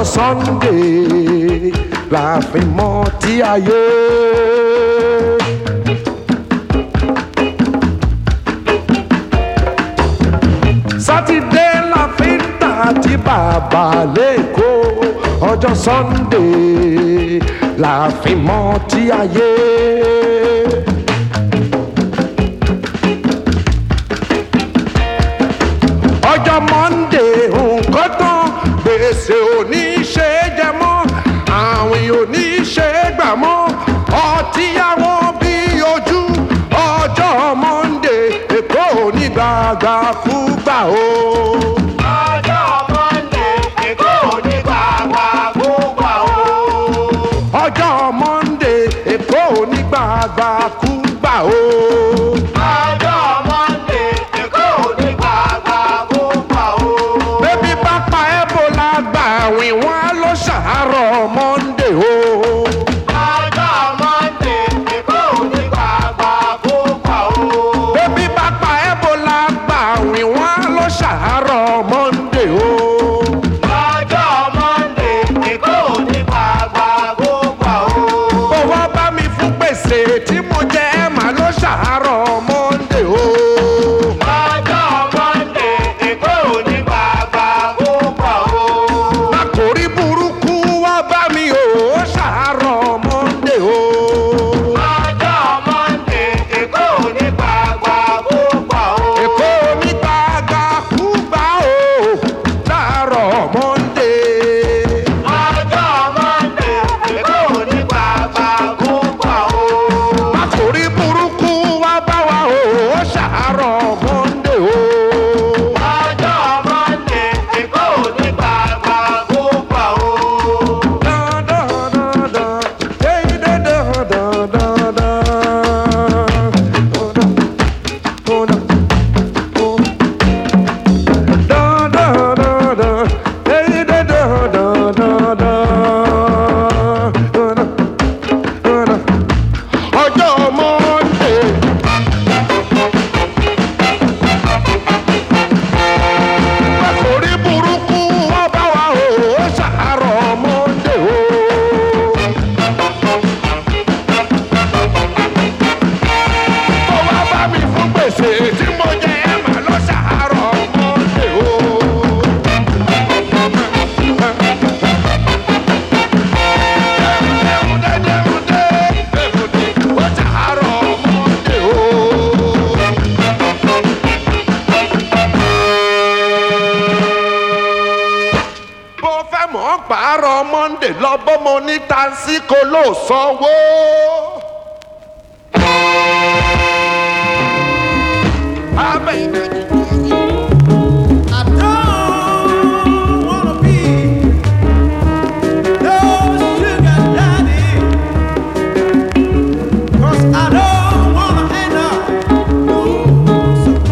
Sunday la fi mọ̀ tí ayé. Saturday la fi ń tà tí bàbá lẹ́kọ̀ọ́. Ọjọ́ Sunday la fi mọ̀ tí ayé. Ọjọ́ Monday nǹkan tán, gbèsè ò ní ṣe é jẹ mọ́, àwìn ò ní ṣe é gbà mọ́, ọtí àwọn bí ojú. Ọjọ́ Monday Èkó ò ní gbàgbà fúgbà o. Ọjọ́ Monday Èkó ò ní gbàgbà fúgbà o. Ọjọ́ Monday Èkó ò ní gbàgbà fúgbà o. Ọjọ́ Monday Èkó ò ní gbàgbà fúgbà o. Bébí bá pa Ebola gbà àwìn wọn á lọ ṣàárọ̀ Monday o. Ọjọ́ Monday Èkó ò ní gbàgbà fúgbà o. Bébí bá pa Ebola gbà àwìn wọn á lọ ṣàárọ̀ Monday o. Ọjọ́ Monday Èkó ò ní gbàgbà fúgbà o. Bọ̀wọ́ bá mi fún gbèsè tí mo jẹ ẹ̀ máa lọ ṣàárọ̀ Monday o. Ọjọ́ Monday Èkó ò ní gbàgbà fúgbà o. Àkòrí burúkú wá bá mi o ṣàárọ̀ Monday o. Ọjọ́ Monday Èkó ò ní gbàgbà fúgbà o. Èkó ní gbàgbà kúgbà o ṣàárọ̀ Monday. Ọjọ́ Monday Èkó ò ní gbàgbà fúgbà o. Àkòrí burúkú wá bá wa o ṣàárọ̀ Monday o. Ọjọ́ Monday Èkó ò ní gbàgbà fúgbà o. Ọjọ́ Monday. Àkòrí burúkú wá bá wa o ṣàárọ̀ Monday o. Tó wá bá mi fún gbèsè tí mo jẹ ẹ̀ máa lọ ṣàárọ̀ Monday o. Ó ṣàárọ̀ Monday o. Bó fẹ́ mọ̀ ọ́ pààrọ̀ Monday lọ bọ́mọ ní tansí kò ló sanwó.